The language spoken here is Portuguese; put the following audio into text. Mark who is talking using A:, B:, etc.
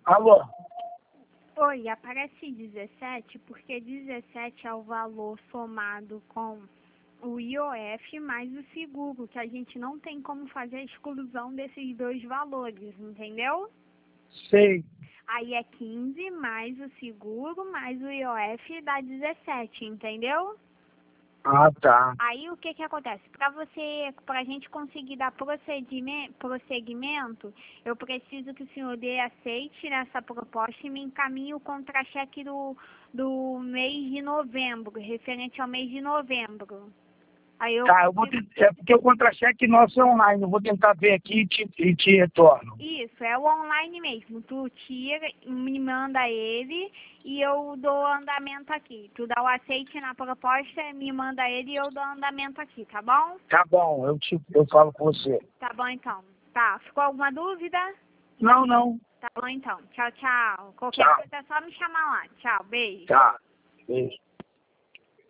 A: Alô?
B: Oi, aparece 17 porque 17 é o valor somado com o IOF mais o seguro, que a gente não tem como fazer a exclusão desses dois valores, entendeu?
A: Sei.
B: Aí é 15 mais o seguro mais o IOF dá 17, entendeu?
A: Ah, tá.
B: Aí o que que acontece? Pra gente conseguir dar prosseguimento, eu preciso que o senhor dê aceite nessa proposta e me encaminhe o contra-cheque do mês de novembro, referente ao mês de novembro. Aí eu
A: Tá, eu vou é porque o contra-cheque nosso é online. Eu vou tentar ver aqui e te retorno.
B: Isso, é o online mesmo. Tu tira, me manda ele e eu dou andamento aqui. Tu dá o aceite na proposta, me manda ele e eu dou andamento aqui, tá bom?
A: Tá bom, eu falo com você.
B: Tá bom então. Tá, ficou alguma dúvida?
A: Não, não.
B: Tá bom então. Tchau, tchau. Qualquer
A: Tchau.
B: coisa é só me chamar lá. Tchau, beijo.
A: Tá. Beijo.